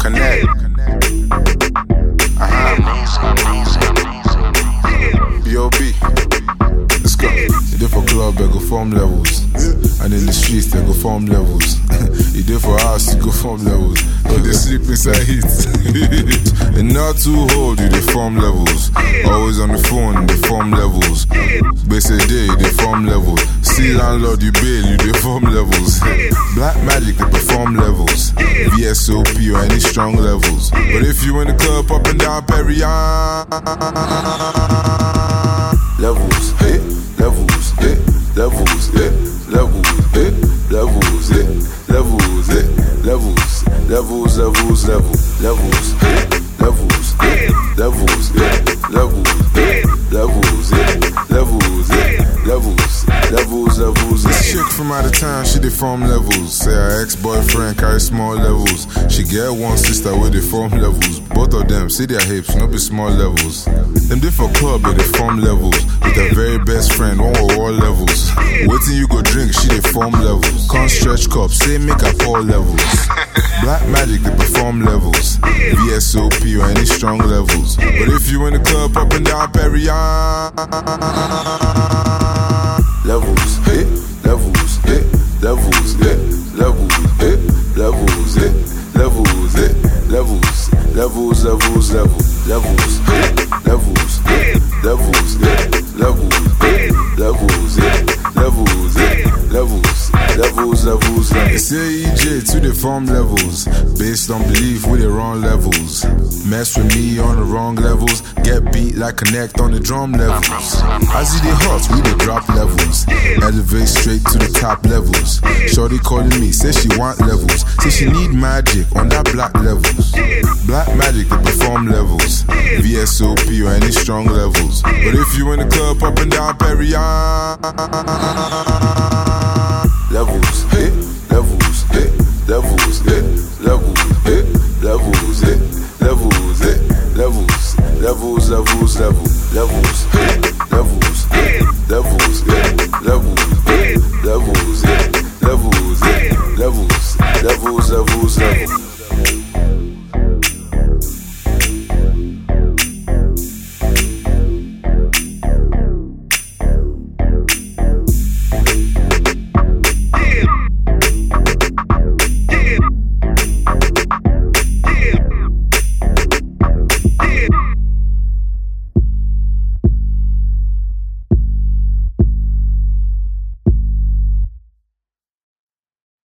Connect. B.O.B. Let's go. You did for club, they go form levels. And in the streets, they go form levels. You did for house, you go form levels. But they sleep inside heat. And not too old, you dey form levels. Always on the phone, they form levels. Basic day, they form levels. See landlord, you bail, you dey form levels. Black magic, they perform levels. VSOP or any strong levels. But if you in the club, up and down Perrier. Levels, hey, levels, hey, levels, hey, levels, hey, levels, hey, levels, hey, levels, levels, levels, levels, hey, levels, hey, levels, hey, levels, hey, levels, hey, levels, hey, levels. This chick from out of town, she dey form levels. Say her ex-boyfriend carry small levels. She get one sister with the form levels. Both of them see their hips, no be small levels. Them different club, they form levels. With her very best friend, one with all levels. Waiting you go drink, she dey form levels. Can't stretch cup, say make her pour levels. Black magic, they perform levels. VSOP or any strong levels. But if you in the club, up and down Perrier. Levels, hey, levels, hey, levels, hey, levels, hey, levels, hey, levels, hey, levels, levels, levels, levels, hey, levels, hey, levels, hey, levels, hey, levels, hey, levels, hey, levels. They say EJ to the form levels, based on belief with the wrong levels. Mess with me on the wrong levels, get beat like Connect on the drum levels. As it hot, we the drop levels, elevate straight to the top levels. Shorty calling me, say she want levels, say she need magic on that black levels. Black magic to perform levels, VSOP or any strong levels. But if you in the club, up and down Perrier. Levels.